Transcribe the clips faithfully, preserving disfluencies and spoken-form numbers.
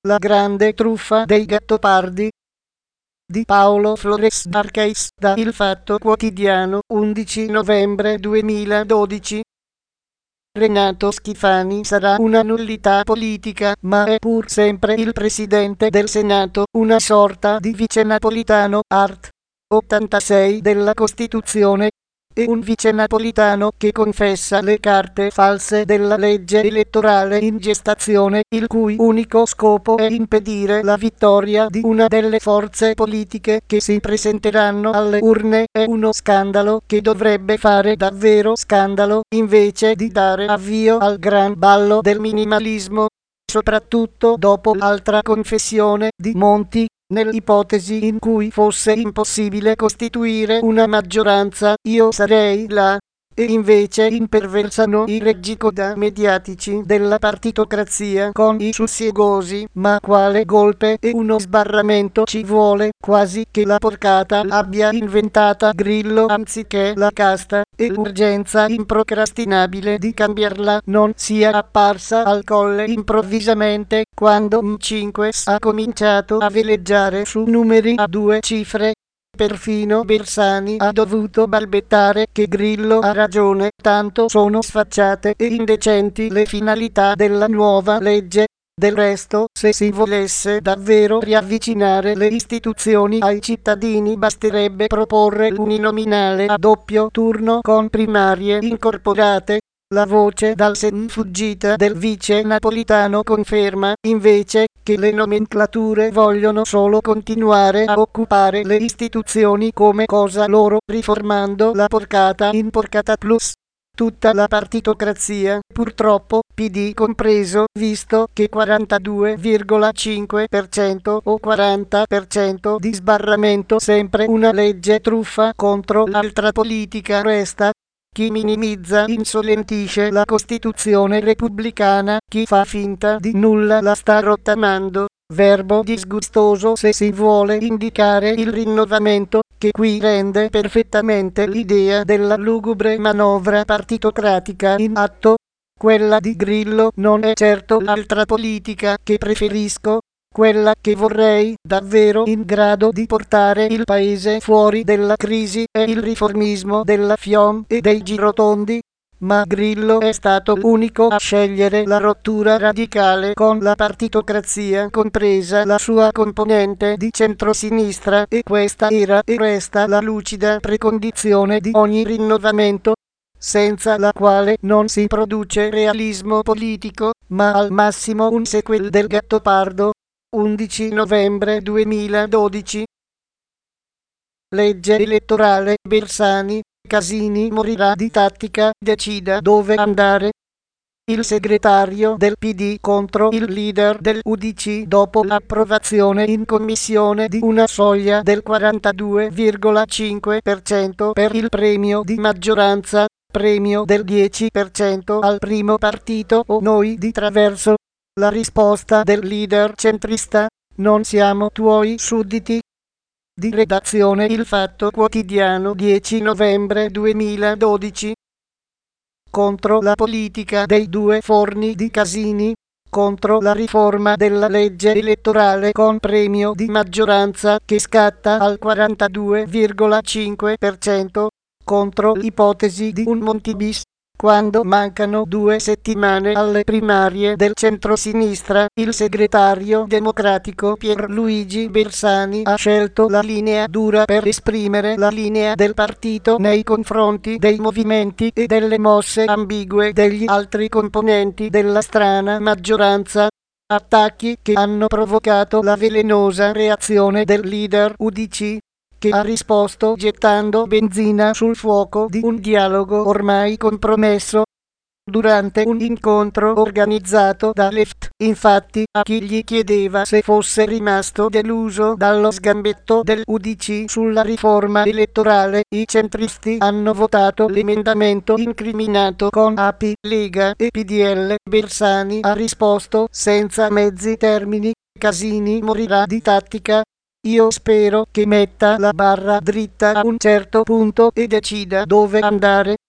La grande truffa dei Gattopardi di Paolo Flores Marquez da Il Fatto Quotidiano, undici novembre duemiladodici. Renato Schifani sarà una nullità politica, ma è pur sempre il presidente del Senato, una sorta di vice Napolitano, art. ottantasei della Costituzione, e un vice napolitano che confessa le carte false della legge elettorale in gestazione, il cui unico scopo è impedire la vittoria di una delle forze politiche che si presenteranno alle urne. È uno scandalo che dovrebbe fare davvero scandalo, invece di dare avvio al gran ballo del minimalismo, soprattutto dopo l'altra confessione di Monti. Nell'ipotesi in cui fosse impossibile costituire una maggioranza, io sarei là. E invece imperversano i reggicoda mediatici della partitocrazia con i sussiegosi, ma quale golpe e uno sbarramento ci vuole, quasi che la porcata l'abbia inventata Grillo anziché la casta, e l'urgenza improcrastinabile di cambiarla non sia apparsa al Colle improvvisamente, quando M cinque ha cominciato a veleggiare su numeri a due cifre. Perfino Bersani ha dovuto balbettare che Grillo ha ragione, tanto sono sfacciate e indecenti le finalità della nuova legge. Del resto, se si volesse davvero riavvicinare le istituzioni ai cittadini, basterebbe proporre l'uninominale a doppio turno con primarie incorporate. La voce dal sen fuggita del vice napolitano conferma, invece, che le nomenclature vogliono solo continuare a occupare le istituzioni come cosa loro, riformando la porcata in porcata plus. Tutta la partitocrazia, purtroppo, P D compreso, visto che quarantadue virgola cinque per cento o quaranta per cento di sbarramento sempre una legge truffa contro l'altra politica resta. Chi minimizza insolentisce la Costituzione repubblicana, chi fa finta di nulla la sta rottamando, verbo disgustoso se si vuole indicare il rinnovamento, che qui rende perfettamente l'idea della lugubre manovra partitocratica in atto. Quella di Grillo non è certo l'altra politica che preferisco, quella che vorrei, davvero in grado di portare il paese fuori dalla crisi, è il riformismo della F I O M e dei girotondi. Ma Grillo è stato l'unico a scegliere la rottura radicale con la partitocrazia, compresa la sua componente di centrosinistra, e questa era e resta la lucida precondizione di ogni rinnovamento, senza la quale non si produce realismo politico, ma al massimo un sequel del Gattopardo. undici novembre duemiladodici. Legge elettorale. Bersani, Casini morirà di tattica, decida dove andare. Il segretario del P D contro il leader del U D C dopo l'approvazione in commissione di una soglia del quarantadue virgola cinque per cento per il premio di maggioranza, premio del dieci per cento al primo partito o noi di traverso. La risposta del leader centrista: non siamo tuoi sudditi. Di redazione Il Fatto Quotidiano, dieci novembre duemiladodici. Contro la politica dei due forni di Casini, contro la riforma della legge elettorale con premio di maggioranza che scatta al quarantadue virgola cinque per cento, contro l'ipotesi di un Montibis. Quando mancano due settimane alle primarie del centrosinistra, il segretario democratico Pierluigi Bersani ha scelto la linea dura per esprimere la linea del partito nei confronti dei movimenti e delle mosse ambigue degli altri componenti della strana maggioranza. Attacchi che hanno provocato la velenosa reazione del leader U D C, che ha risposto gettando benzina sul fuoco di un dialogo ormai compromesso. Durante un incontro organizzato da Left, infatti, a chi gli chiedeva se fosse rimasto deluso dallo sgambetto del U D C sulla riforma elettorale, i centristi hanno votato l'emendamento incriminato con A P, Lega e P D L. Bersani ha risposto senza mezzi termini: Casini morirà di tattica. Io spero che metta la barra dritta a un certo punto e decida dove andare.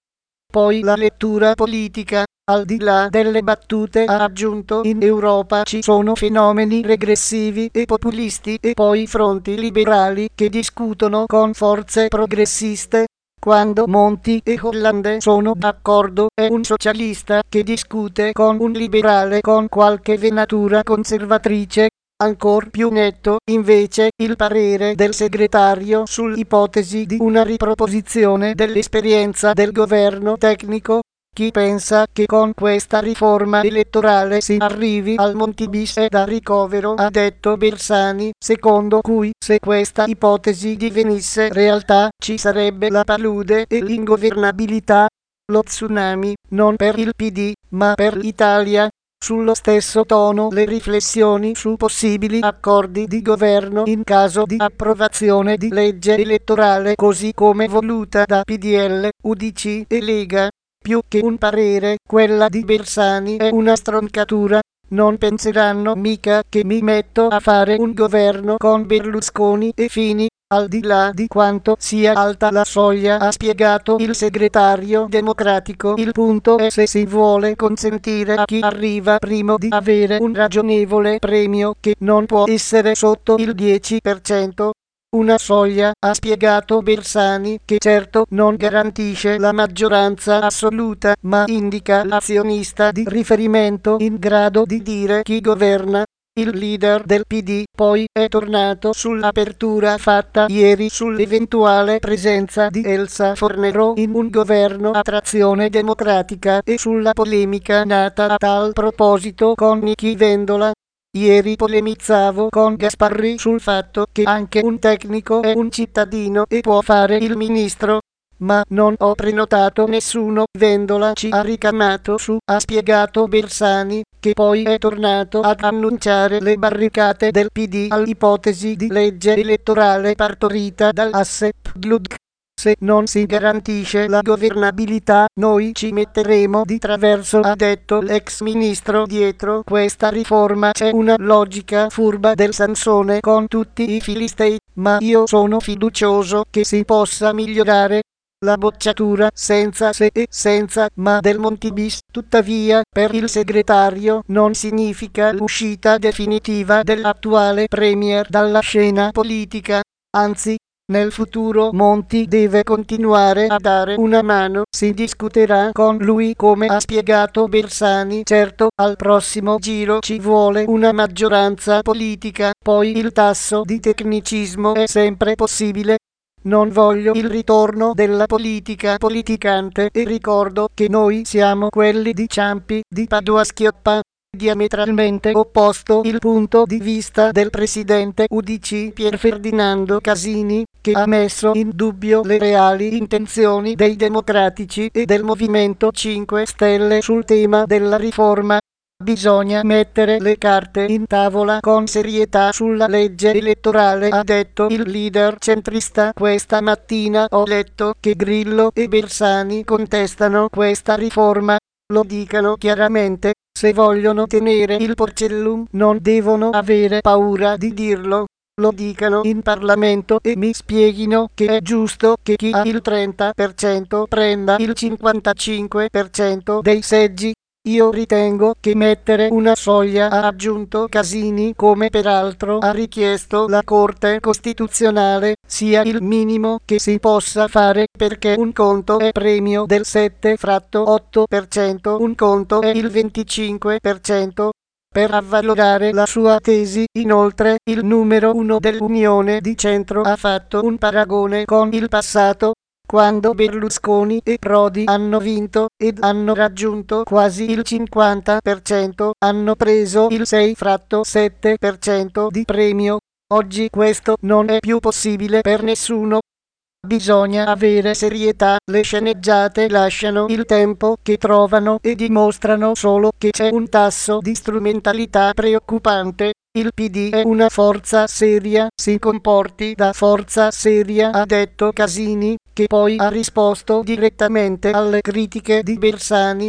Poi la lettura politica, al di là delle battute, ha aggiunto: in Europa ci sono fenomeni regressivi e populisti e poi fronti liberali che discutono con forze progressiste. Quando Monti e Hollande sono d'accordo è un socialista che discute con un liberale con qualche venatura conservatrice. Ancor più netto, invece, il parere del segretario sull'ipotesi di una riproposizione dell'esperienza del governo tecnico. Chi pensa che con questa riforma elettorale si arrivi al Montibis è da ricovero, ha detto Bersani, secondo cui se questa ipotesi divenisse realtà ci sarebbe la palude e l'ingovernabilità, lo tsunami, non per il P D, ma per l'Italia. Sullo stesso tono le riflessioni su possibili accordi di governo in caso di approvazione di legge elettorale così come voluta da P D L, U D C e Lega. Più che un parere, quella di Bersani è una stroncatura. Non penseranno mica che mi metto a fare un governo con Berlusconi e Fini, al di là di quanto sia alta la soglia, ha spiegato il segretario democratico. Il punto è se si vuole consentire a chi arriva primo di avere un ragionevole premio che non può essere sotto il dieci per cento. Una soglia, ha spiegato Bersani, che certo non garantisce la maggioranza assoluta, ma indica l'azionista di riferimento in grado di dire chi governa. Il leader del P D poi è tornato sull'apertura fatta ieri sull'eventuale presenza di Elsa Fornero in un governo a trazione democratica e sulla polemica nata a tal proposito con Nichi Vendola. Ieri polemizzavo con Gasparri sul fatto che anche un tecnico è un cittadino e può fare il ministro, ma non ho prenotato nessuno. Vendola ci ha ricamato su, ha spiegato Bersani, che poi è tornato ad annunciare le barricate del P D all'ipotesi di legge elettorale partorita dall'asse P D L U D C. Se non si garantisce la governabilità, noi ci metteremo di traverso, ha detto l'ex ministro. Dietro questa riforma c'è una logica furba del Sansone con tutti i filistei, ma io sono fiducioso che si possa migliorare. La bocciatura senza se e senza ma del Montibis, tuttavia, per il segretario non significa l'uscita definitiva dell'attuale premier dalla scena politica, anzi, nel futuro Monti deve continuare a dare una mano, si discuterà con lui come ha spiegato Bersani. Certo, al prossimo giro ci vuole una maggioranza politica, poi il tasso di tecnicismo è sempre possibile. Non voglio il ritorno della politica politicante e ricordo che noi siamo quelli di Ciampi, di Padoa-Schioppa. Diametralmente opposto il punto di vista del presidente U D C Pier Ferdinando Casini, che ha messo in dubbio le reali intenzioni dei democratici e del Movimento cinque Stelle sul tema della riforma. Bisogna mettere le carte in tavola con serietà sulla legge elettorale, ha detto il leader centrista. Questa mattina ho letto che Grillo e Bersani contestano questa riforma. Lo dicano chiaramente. Se vogliono tenere il Porcellum non devono avere paura di dirlo. Lo dicano in Parlamento e mi spieghino che è giusto che chi ha il trenta per cento prenda il cinquantacinque per cento dei seggi. Io ritengo che mettere una soglia, ha aggiunto Casini, come peraltro ha richiesto la Corte Costituzionale, sia il minimo che si possa fare, perché un conto è premio del sette otto per cento, un conto è il venticinque per cento. Per avvalorare la sua tesi, inoltre, il numero uno dell'Unione di Centro ha fatto un paragone con il passato, quando Berlusconi e Prodi hanno vinto ed hanno raggiunto quasi il cinquanta per cento, hanno preso il sei sette per cento di premio. Oggi questo non è più possibile per nessuno. Bisogna avere serietà, le sceneggiate lasciano il tempo che trovano e dimostrano solo che c'è un tasso di strumentalità preoccupante. Il P D è una forza seria, si comporti da forza seria, ha detto Casini, che poi ha risposto direttamente alle critiche di Bersani.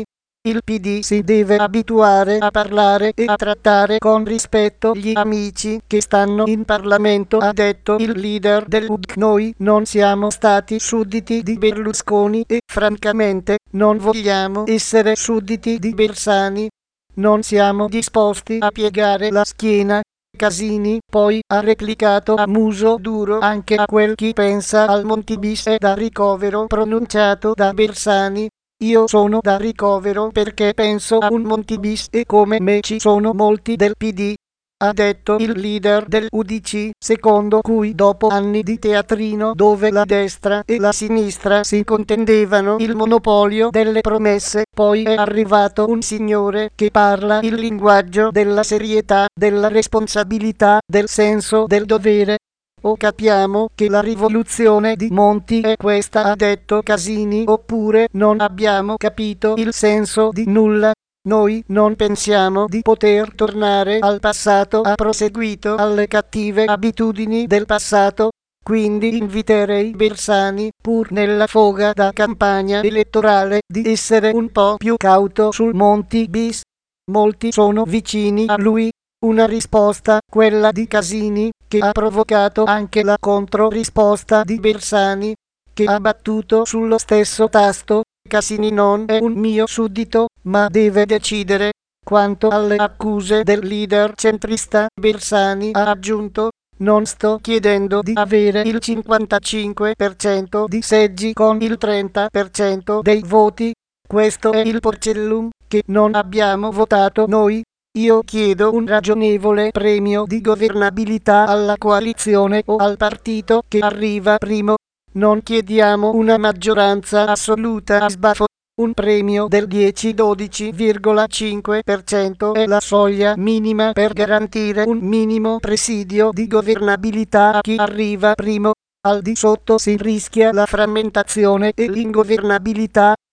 Il P D si deve abituare a parlare e a trattare con rispetto gli amici che stanno in Parlamento, ha detto il leader dell'U D C. Noi non siamo stati sudditi di Berlusconi e francamente non vogliamo essere sudditi di Bersani. Non siamo disposti a piegare la schiena. Casini poi ha replicato a muso duro anche a quel chi pensa al Montibis e da ricovero pronunciato da Bersani. Io sono da ricovero perché penso a un Montibis e come me ci sono molti del P D, ha detto il leader dell'U D C, secondo cui dopo anni di teatrino dove la destra e la sinistra si contendevano il monopolio delle promesse, poi è arrivato un signore che parla il linguaggio della serietà, della responsabilità, del senso del dovere. O capiamo che la rivoluzione di Monti è questa, ha detto Casini, oppure non abbiamo capito il senso di nulla. Noi non pensiamo di poter tornare al passato, ha proseguito, alle cattive abitudini del passato. Quindi inviterei Bersani, pur nella foga da campagna elettorale, di essere un po' più cauto sul Monti bis. Molti sono vicini a lui. Una risposta, quella di Casini, che ha provocato anche la controrisposta di Bersani, che ha battuto sullo stesso tasto. Casini non è un mio suddito, ma deve decidere. Quanto alle accuse del leader centrista, Bersani ha aggiunto: non sto chiedendo di avere il cinquantacinque per cento di seggi con il trenta per cento dei voti. Questo è il porcellum che non abbiamo votato noi. Io chiedo un ragionevole premio di governabilità alla coalizione o al partito che arriva primo. Non chiediamo una maggioranza assoluta a sbafo. Un premio del dieci-dodici virgola cinque per cento è la soglia minima per garantire un minimo presidio di governabilità a chi arriva primo. Al di sotto si rischia la frammentazione e l'ingovernabilità.